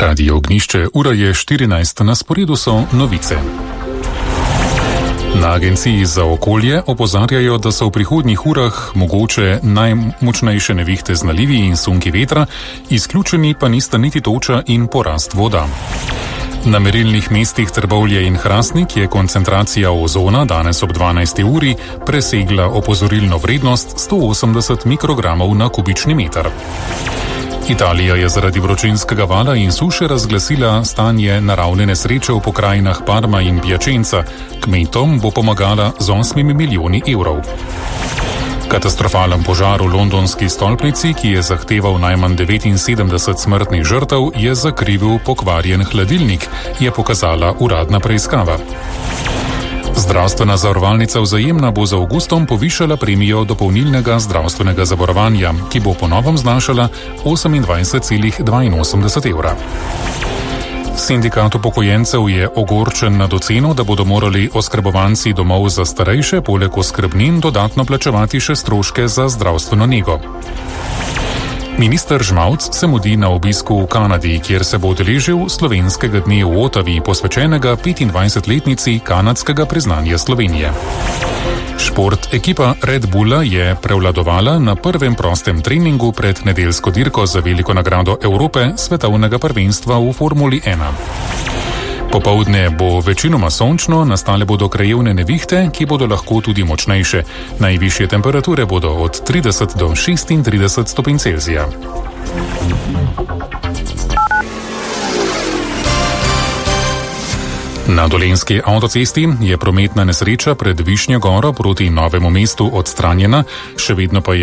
Radio Ognjišče, ura je 14, na sporedu so novice. Na Agenciji za okolje opozarjajo, da so v prihodnjih urah mogoče najmočnejše nevihte z nalivi in sunki vetra, izključeni pa nista niti toča in porast voda. Na merilnih mestih Trbovlje in Hrastnik je koncentracija ozona danes ob 12. uri presegla opozorilno vrednost 180 mikrogramov na kubični meter. Italija je zaradi vročinskega vala in suše razglasila stanje naravne nesreče v pokrajinah Parma in Piacenza. Kmetom bo pomagala z 8 milijoni evrov. Katastrofalen požar v londonski stolpnici, ki je zahteval najmanj 79 smrtnih žrtev, je zakrivil pokvarjen hladilnik, je pokazala uradna preiskava. Zdravstvena zavarovalnica Vzajemna bo z avgustom povišala premijo dopolnilnega zdravstvenega zavarovanja, ki bo po novem znašala 28,82 evra. Sindikat upokojencev je ogorčen nad oceno, da bodo morali oskrbovanci domov za starejše poleg oskrbnin dodatno plačevati še stroške za zdravstveno nego. Minister Žmavc se mudi na obisku v Kanadi, kjer se bo udeležil slovenskega dne v Ottawi, posvečenega 25-letnici kanadskega priznanja Slovenije. Šport. Ekipa Red Bulla je prevladovala na prvem prostem treningu pred nedeljsko dirko za veliko nagrado Evrope svetovnega prvenstva v Formuli 1. Popoldne bo večinoma sončno, nastale bodo krajevne nevihte, ki bodo lahko tudi močnejše. Najvišje temperature bodo od 30 do 36 stopinj Celzija. Na Dolenjski avtocesti je prometna nesreča pred Višnjo goro proti Novemu mestu odstranjena, še vedno pa je